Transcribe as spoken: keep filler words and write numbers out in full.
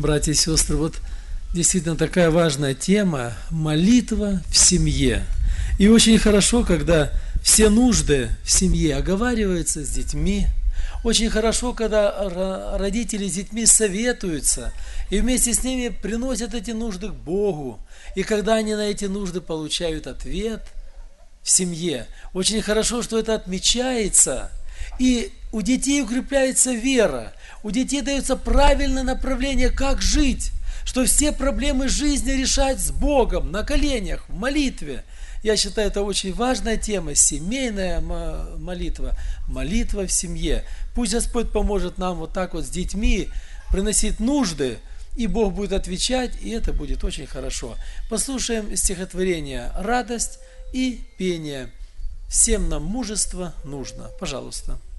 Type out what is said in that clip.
братья и сестры, вот действительно такая важная тема – молитва в семье. И очень хорошо, когда все нужды в семье оговариваются с детьми. Очень хорошо, когда родители с детьми советуются и вместе с ними приносят эти нужды к Богу. И когда они на эти нужды получают ответ в семье, очень хорошо, что это отмечается. И у детей укрепляется вера, у детей дается правильное направление, как жить, что все проблемы жизни решать с Богом, на коленях, в молитве. Я считаю, это очень важная тема, семейная молитва, молитва в семье. Пусть Господь поможет нам вот так вот с детьми приносить нужды, и Бог будет отвечать, и это будет очень хорошо. Послушаем стихотворение «Радость» и пение «Всем нам мужество нужно». Пожалуйста.